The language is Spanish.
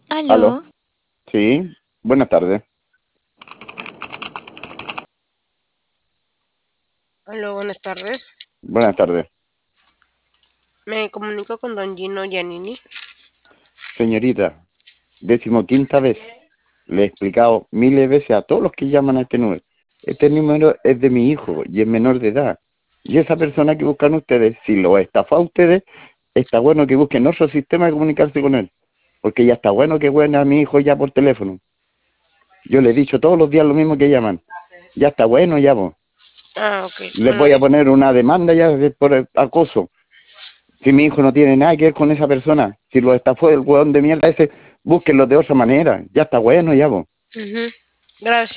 Aló, Aló, sí, buenas tardes. aló, buenas tardes. Buenas tardes. Me comunico con don Gino Giannini. Señorita, 15ª vez. Le he explicado miles de veces a todos los que llaman a este número. Este número es de mi hijo y es menor de edad. Y esa persona que buscan ustedes, si lo estafa a ustedes, está bueno que busquen otro sistema de comunicarse con él. Porque ya está bueno que jueguen a mi hijo ya por teléfono. Yo le he dicho todos los días lo mismo que llaman. Ya está bueno, ya vos. Ah, ok. Les Bueno, voy a poner una demanda ya por acoso. Si mi hijo no tiene nada que ver con esa persona, si lo estafó el hueón de mierda ese, búsquenlo de otra manera. Ya está bueno, ya vos. ujú. Gracias.